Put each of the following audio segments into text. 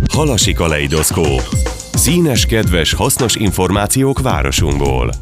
Halasi kaleidoszkóp. Színes, kedves, hasznos információk városunkból.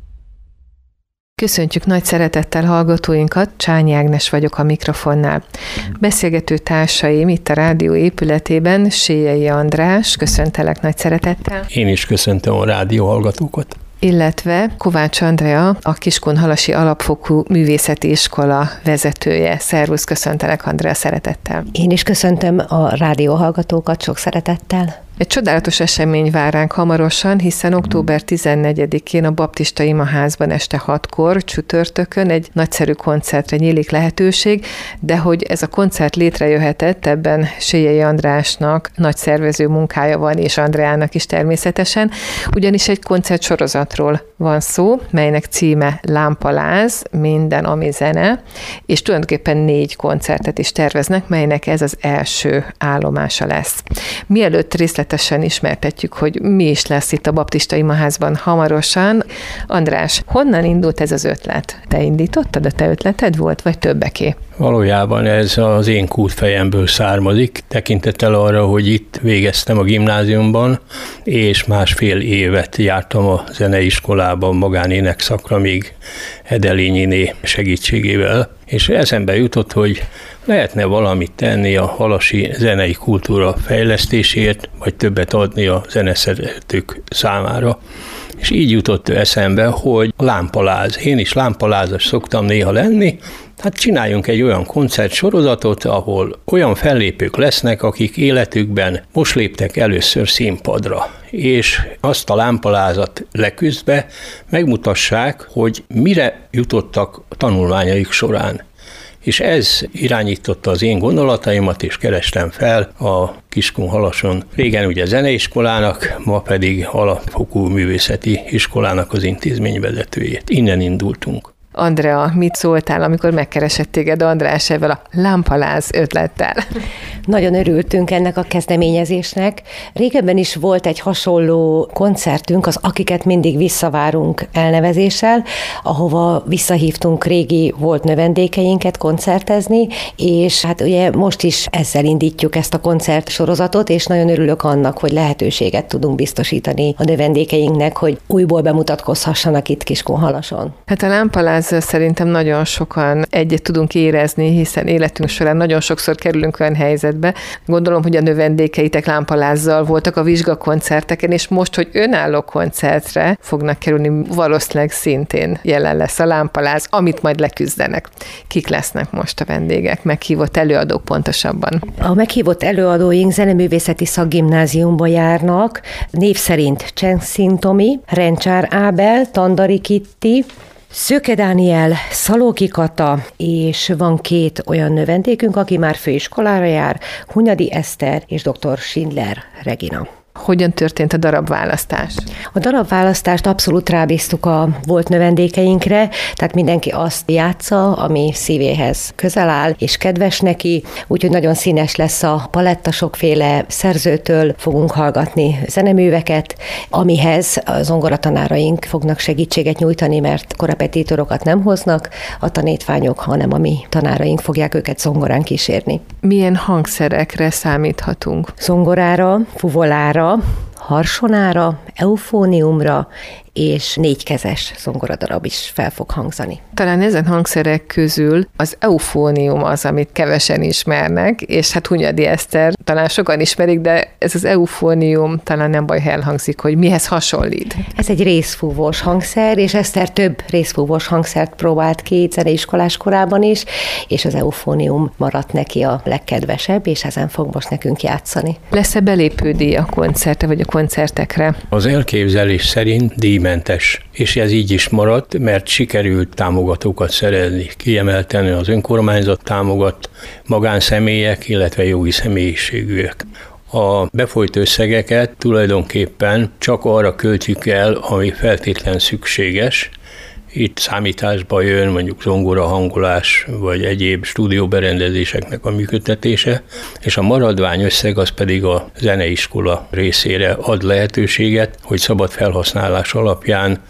Köszöntjük nagy szeretettel hallgatóinkat, Csányi Ágnes vagyok a mikrofonnál. Beszélgető társaim itt a rádió épületében, Séjei András, köszöntelek nagy szeretettel. Én is köszöntöm a rádió hallgatókat. Illetve Kovács Andrea, a Kiskunhalasi Alapfokú Művészeti Iskola vezetője. Szervusz, köszöntelek Andrea szeretettel. Én is köszöntöm a rádió hallgatókat sok szeretettel. Egy csodálatos esemény vár ránk hamarosan, hiszen október 14-én a Baptista Imaházban este 6-kor csütörtökön egy nagyszerű koncertre nyílik lehetőség, de hogy ez a koncert létrejöhetett, ebben Séjei Andrásnak nagy szervező munkája van, és Andreának is természetesen, ugyanis egy koncertsorozatról van szó, melynek címe Lámpaláz, minden, ami zene, és tulajdonképpen 4 koncertet is terveznek, melynek ez az első állomása lesz. Mielőtt részletesen ismertetjük, hogy mi is lesz itt a Baptista Imaházban hamarosan. András, honnan indult ez az ötlet? Te indítottad, a te ötleted volt, vagy többeké? Valójában ez az én kútfejemből származik, tekintettel arra, hogy itt végeztem a gimnáziumban, és 1,5 évet jártam a zeneiskolában magánénekszakra, még Edelényiné segítségével, és eszembe jutott, hogy lehetne valamit tenni a halasi zenei kultúra fejlesztésért, vagy többet adni a zeneszeretők számára. És így jutott eszembe, hogy lámpaláz. Én is lámpalázas szoktam néha lenni, hát csináljunk egy olyan koncertsorozatot, ahol olyan fellépők lesznek, akik életükben most léptek először színpadra, és azt a lámpalázat leküzdve megmutassák, hogy mire jutottak a tanulmányaik során. És ez irányította az én gondolataimat, és kerestem fel a Kiskunhalason. Régen ugye zeneiskolának, ma pedig alapfokú művészeti iskolának az intézményvezetőjét. Innen indultunk. Andrea, mit szóltál, amikor megkeresett téged András ezzel a lámpaláz ötlettel? Nagyon örültünk ennek a kezdeményezésnek. Régebben is volt egy hasonló koncertünk, az Akiket mindig visszavárunk elnevezéssel, ahova visszahívtunk régi volt növendékeinket koncertezni, és hát ugye most is ezzel indítjuk ezt a koncertsorozatot, és nagyon örülök annak, hogy lehetőséget tudunk biztosítani a növendékeinknek, hogy újból bemutatkozhassanak itt Kiskunhalason. Hát a lámpaláz szerintem nagyon sokan egyet tudunk érezni, hiszen életünk során nagyon sokszor kerülünk olyan helyzetbe. Gondolom, hogy a növendékeitek lámpalázzal voltak a vizsgakoncerteken, és most, hogy önálló koncertre fognak kerülni, valószínűleg szintén jelen lesz a lámpaláz, amit majd leküzdenek. Kik lesznek most a vendégek, meghívott előadók pontosabban? A meghívott előadóink zeneművészeti szakgimnáziumba járnak, név szerint Csenszin Tomi, Rencsár Ábel, Tandari Kitti, Szöke Dániel, Szalóki Kata, és van 2 olyan növendékünk, aki már főiskolára jár, Hunyadi Eszter és dr. Schindler Regina. Hogyan történt a darabválasztás? A darabválasztást abszolút rábíztuk a volt növendékeinkre, tehát mindenki azt játsza, ami szívéhez közel áll, és kedves neki, úgyhogy nagyon színes lesz a paletta, sokféle szerzőtől fogunk hallgatni zeneműveket, amihez a zongoratanáraink fognak segítséget nyújtani, mert korepetítorokat nem hoznak a tanítványok, hanem a mi tanáraink fogják őket zongorán kísérni. Milyen hangszerekre számíthatunk? Zongorára, fuvolára, harsonára, eufóniumra, és 4-kezes zongoradarab is fel fog hangzani. Talán ezen hangszerek közül az eufónium az, amit kevesen ismernek, és hát Hunyadi Eszter talán sokan ismerik, de ez az eufónium talán nem baj, ha elhangzik, hogy mihez hasonlít. Ez egy részfúvós hangszer, és Eszter több részfúvós hangszert próbált ki zeneiskolás korában is, és az eufónium maradt neki a legkedvesebb, és ezen fog most nekünk játszani. Lesz-e belépődíj a koncertre, vagy a koncertekre? Az elképzelés szerint díjmentes, és ez így is maradt, mert sikerült támogatókat szerezni. Kiemelten az önkormányzat támogat, magánszemélyek, illetve jogi személyiségűek. A befolyt összegeket tulajdonképpen csak arra költjük el, ami feltétlen szükséges. Itt számításba jön mondjuk zongora hangolás, vagy egyéb stúdióberendezéseknek a működtetése, és a maradvány összeg az pedig a zeneiskola részére ad lehetőséget, hogy szabad felhasználás alapján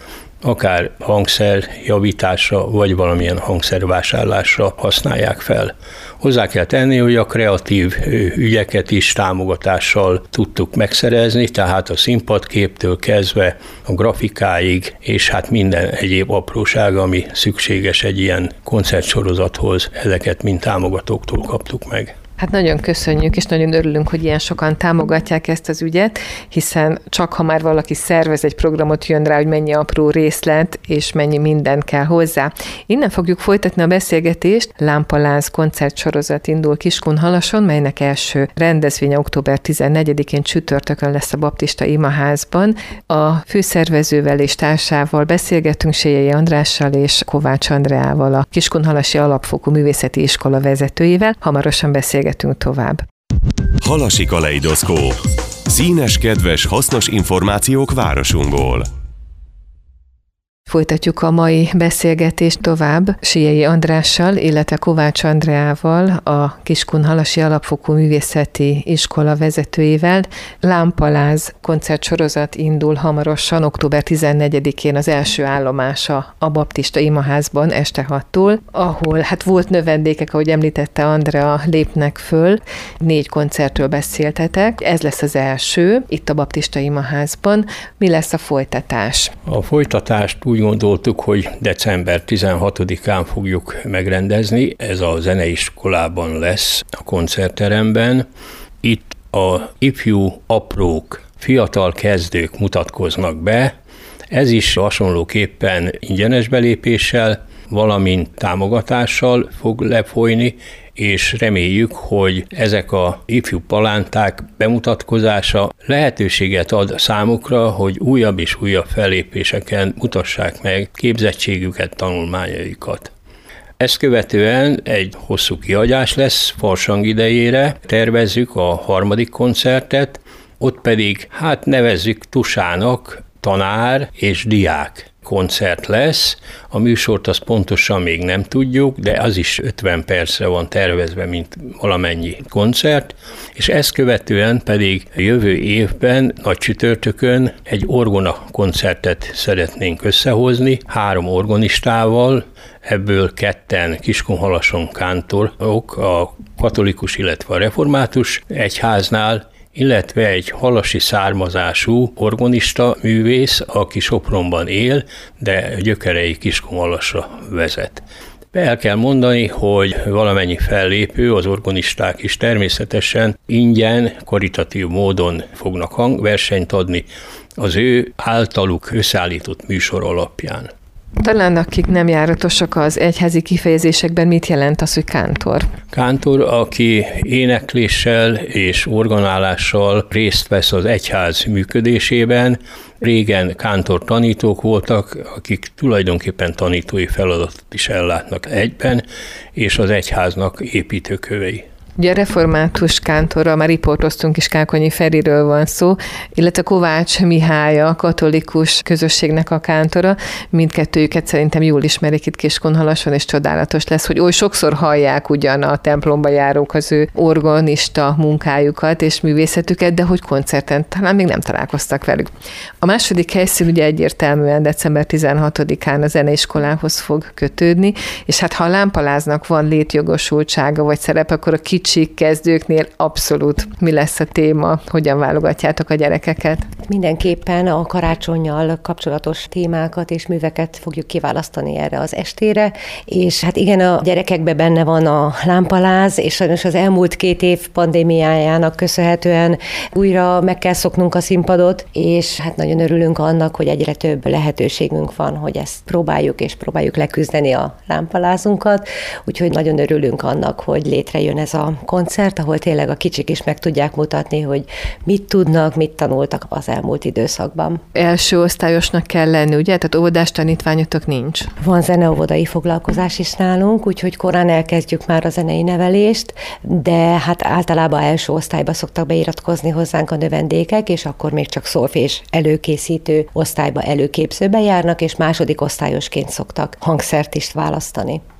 akár hangszer javításra, vagy valamilyen hangszervásárlásra használják fel. Hozzá kell tenni, hogy a kreatív ügyeket is támogatással tudtuk megszerezni, tehát a színpadképtől kezdve a grafikáig, és hát minden egyéb apróság, ami szükséges egy ilyen koncertsorozathoz, ezeket mind támogatóktól kaptuk meg. Hát nagyon köszönjük, és nagyon örülünk, hogy ilyen sokan támogatják ezt az ügyet, hiszen csak ha már valaki szervez egy programot, jön rá, hogy mennyi apró részlet, és mennyi minden kell hozzá. Innen fogjuk folytatni a beszélgetést. Lámpaláz koncertsorozat indul Kiskunhalason, melynek első rendezvénye október 14-én csütörtökön lesz a Baptista Imaházban. A főszervezővel és társával beszélgetünk, Séjei Andrással és Kovács Andreával, a Kiskunhalasi Alapfokú Művészeti Iskola vezetőjével. Hamarosan beszélgetünk tovább. Halasi kaleidoszkóp. Színes, kedves, hasznos információk városunkból. Folytatjuk a mai beszélgetést tovább Séjei Andrással, illetve Kovács Andreával, a Kiskunhalasi Alapfokú Művészeti Iskola vezetőjével. Lámpaláz koncertsorozat indul hamarosan, október 14-én az első állomása a Baptista Imaházban este 6-tól, ahol hát volt növendékek, ahogy említette Andrea, lépnek föl. 4 koncertről beszéltetek. Ez lesz az első, itt a Baptista Imaházban. Mi lesz a folytatás? A folytatást úgy gondoltuk, hogy december 16-án fogjuk megrendezni. Ez a zeneiskolában lesz, a koncertteremben. Itt a ifjú aprók, fiatal kezdők mutatkoznak be. Ez is hasonlóképpen ingyenes belépéssel, valamint támogatással fog lefolyni, és reméljük, hogy ezek a ifjú palánták bemutatkozása lehetőséget ad számukra, hogy újabb és újabb fellépéseken mutassák meg képzettségüket, tanulmányaikat. Ezt követően egy hosszú kihagyás lesz farsang idejére, tervezzük a 3. koncertet, ott pedig nevezzük Tusának tanár és diák koncert lesz. A műsort azt pontosan még nem tudjuk, de az is 50 percre van tervezve, mint valamennyi koncert, és ezt követően pedig jövő évben, nagy csütörtökön egy orgona koncertet szeretnénk összehozni, 3 orgonistával, ebből 2 Kiskunhalason kántorok, a katolikus, illetve a református egyháznál, illetve egy halasi származású orgonista művész, aki Sopronban él, de gyökerei Kiskunhalasra vezet. El kell mondani, hogy valamennyi fellépő, az orgonisták is természetesen ingyen, karitatív módon fognak hangversenyt adni az ő általuk összeállított műsor alapján. Talán akik nem járatosak az egyházi kifejezésekben, mit jelent az, hogy kántor? Kántor, aki énekléssel és orgonálással részt vesz az egyház működésében. Régen kántor tanítók voltak, akik tulajdonképpen tanítói feladatot is ellátnak egyben, és az egyháznak építőkövei. Ugye a református kántorra már riportoztunk is, Kákonyi Feriről van szó, illetve Kovács Mihály a katolikus közösségnek a kántora. Mindkettőjüket szerintem jól ismerik itt Kiskunhalason, és csodálatos lesz, hogy oly sokszor hallják ugyan a templomba járók az ő orgonista munkájukat és művészetüket, de hogy koncerten talán még nem találkoztak velük. A második helyszín ugye egyértelműen december 16-án a zeneiskolához fog kötődni, és hát ha a Lámpaláznak van létjogosultsága vagy szerep, akkor a kicsi kezdőknél abszolút mi lesz a téma, hogyan válogatjátok a gyerekeket? Mindenképpen a karácsonnyal kapcsolatos témákat és műveket fogjuk kiválasztani erre az estére, és hát igen, a gyerekekben benne van a lámpaláz, és sajnos az elmúlt 2 év pandémiájának köszönhetően újra meg kell szoknunk a színpadot, és hát nagyon örülünk annak, hogy egyre több lehetőségünk van, hogy ezt próbáljuk leküzdeni a lámpalázunkat, úgyhogy nagyon örülünk annak, hogy létrejön ez a koncert, ahol tényleg a kicsik is meg tudják mutatni, hogy mit tudnak, mit tanultak az elmúlt időszakban. Első osztályosnak kell lenni, ugye? Tehát óvodás tanítványotok nincs? Van zeneóvodai foglalkozás is nálunk, úgyhogy korán elkezdjük már a zenei nevelést, de hát általában első osztályba szoktak beiratkozni hozzánk a növendékek, és akkor még csak szolfés előkészítő osztályba, előképzőbe járnak, és második osztályosként szoktak hangszert is választani.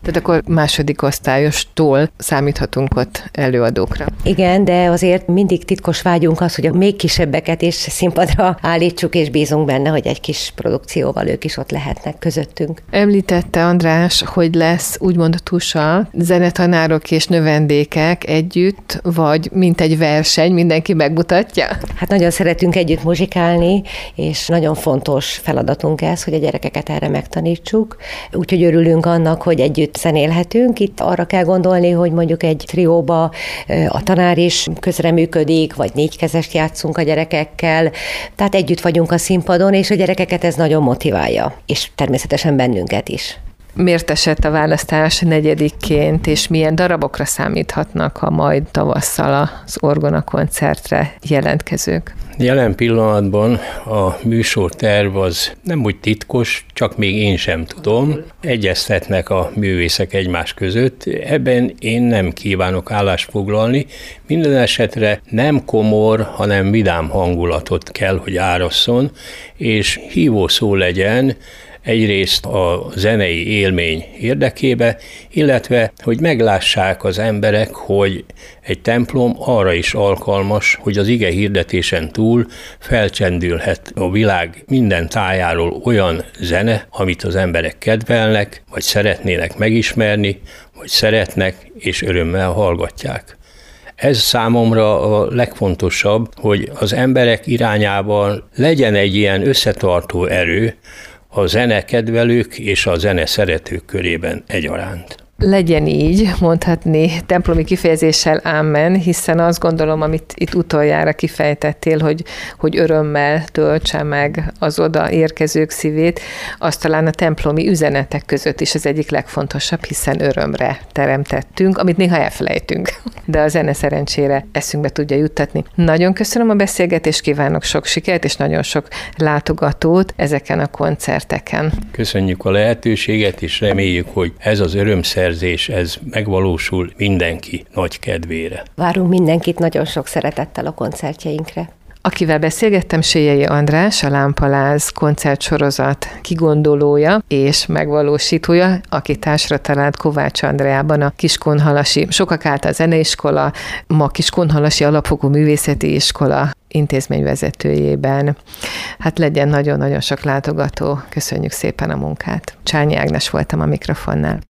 Tehát akkor második osztályostól számíthatunk ott előadókra. Igen, de azért mindig titkos vágyunk az, hogy a még kisebbeket is színpadra állítsuk, és bízunk benne, hogy egy kis produkcióval ők is ott lehetnek közöttünk. Említette András, hogy lesz úgymond tusa, zenetanárok és növendékek együtt, vagy mint egy verseny, mindenki megmutatja? Hát nagyon szeretünk együtt muzsikálni, és nagyon fontos feladatunk ez, hogy a gyerekeket erre megtanítsuk. Úgyhogy örülünk annak, hogy együtt zenélhetünk. Itt arra kell gondolni, hogy mondjuk egy trióba a tanár is közreműködik, vagy négykezest játszunk a gyerekekkel. Tehát együtt vagyunk a színpadon, és a gyerekeket ez nagyon motiválja, és természetesen bennünket is. Miért esett a választás negyedikként, és milyen darabokra számíthatnak a majd tavasszal az Orgona koncertre jelentkezők? Jelen pillanatban a műsorterv az nem úgy titkos, csak még én sem tudom. Egyeztetnek a művészek egymás között. Ebben én nem kívánok állást foglalni. Minden esetre nem komor, hanem vidám hangulatot kell, hogy árasszon, és hívó szó legyen, egyrészt a zenei élmény érdekébe, illetve, hogy meglássák az emberek, hogy egy templom arra is alkalmas, hogy az ige hirdetésen túl felcsendülhet a világ minden tájáról olyan zene, amit az emberek kedvelnek, vagy szeretnének megismerni, vagy szeretnek, és örömmel hallgatják. Ez számomra a legfontosabb, hogy az emberek irányában legyen egy ilyen összetartó erő, a zenekedvelők és a zene szeretők körében egyaránt. Legyen így, mondhatni templomi kifejezéssel ámen, hiszen azt gondolom, amit itt utoljára kifejtettél, hogy örömmel töltse meg az oda érkezők szívét, az talán a templomi üzenetek között is az egyik legfontosabb, hiszen örömre teremtettünk, amit néha elfelejtünk, de a zene szerencsére eszünkbe tudja juttatni. Nagyon köszönöm a beszélgetést, kívánok sok sikert és nagyon sok látogatót ezeken a koncerteken. Köszönjük a lehetőséget, és reméljük, hogy ez az örömszerzés, ez megvalósul mindenki nagy kedvére. Várunk mindenkit nagyon sok szeretettel a koncertjeinkre. Akivel beszélgettem, Séjei András, a Lámpaláz koncertsorozat kigondolója és megvalósítója, aki társra talált Kovács Andreában a Kiskunhalasi, sokak által zeneiskola, ma Kiskunhalasi Alapfokú Művészeti Iskola intézményvezetőjében. Hát legyen nagyon-nagyon sok látogató. Köszönjük szépen a munkát. Csányi Ágnes voltam a mikrofonnál.